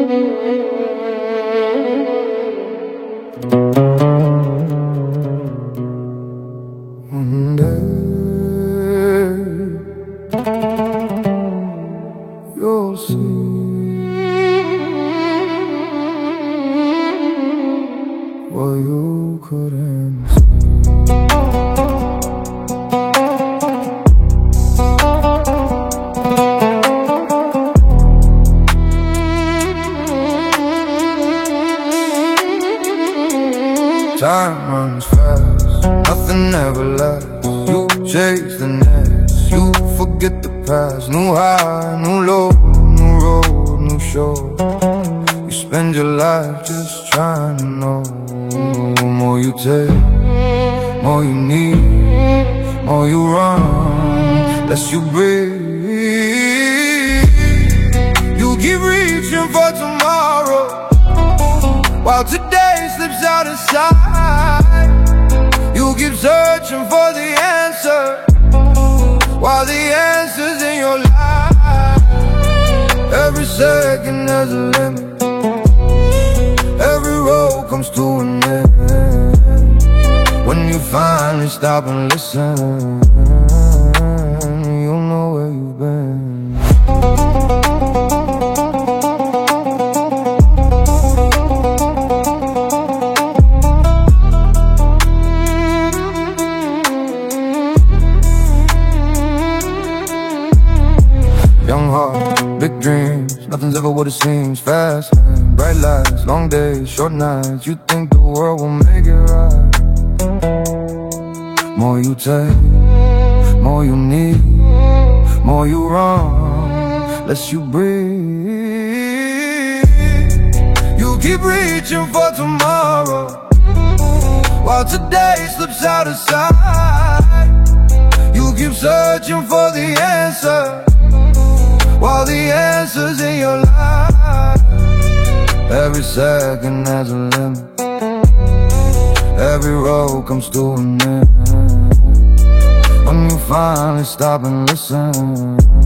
One day you'll see what you couldn't see. Time runs fast, nothing ever lasts. You chase the next, you forget the past. New high, new low, new road, new show. You spend your life just trying to know. More you take, more you need, more you run, less you breathe. You keep reaching for tomorrow, while today slips out of sight. You keep searching for the answer, while the answer's in your life. Every second has a limit, every road comes to an end. When you finally stop and listen, you'll know where you've been. Young heart, big dreams, nothing's ever what it seems. Fast lane, bright lights, long days, short nights. You think the world will make it right. More you take, more you need, more you run, less you breathe. You keep reaching for tomorrow, while today slips out of sight. You keep searching for the answer, while the answer's in your life. Every second has a limit, every road comes to an end. When you finally stop and listen,